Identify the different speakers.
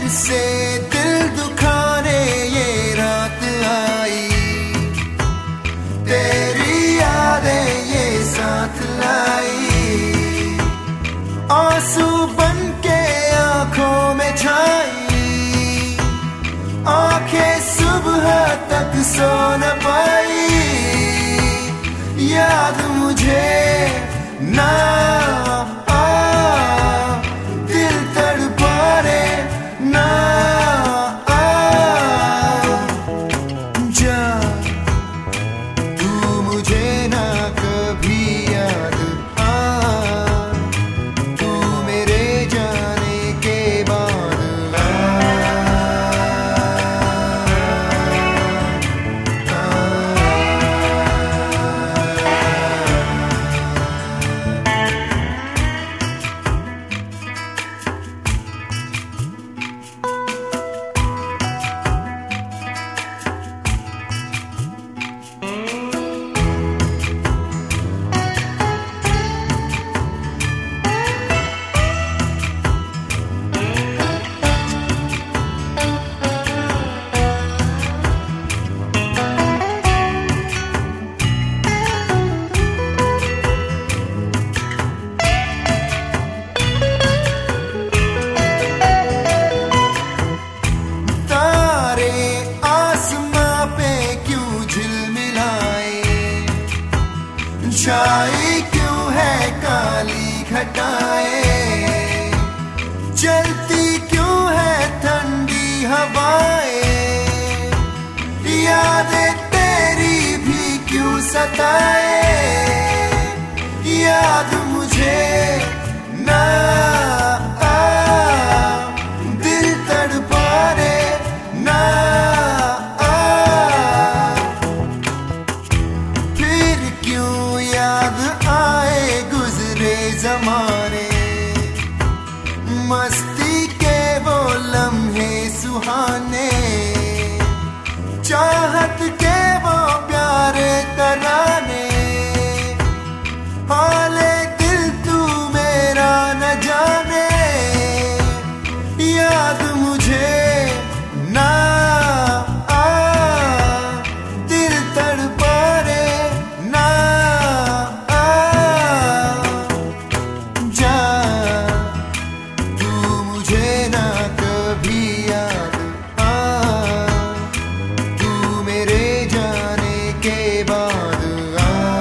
Speaker 1: से दिल दुखाने ये रात आई, तेरी यादें ये साथ लाई, आंसू बन के आंखों में छाई, आंखें सुबह तक सो न पाई, याद मुझे ना छाई क्यों है काली घटाएं, चलती क्यों है ठंडी हवाएं, यादें तेरी भी क्यों सताए, याद मुझे ना दिल तड़पाए ना, फिर क्यों याद आए गुजरे जमाने, मस्ती के वो लम्हे सुहाने, चाहत के वो प्यारे तराने, हाले दिल तू मेरा न जाने, याद मुझे ना दिल तड़पाए ना, जा तू मुझे ना कभी याद तू मेरे जाने के बाद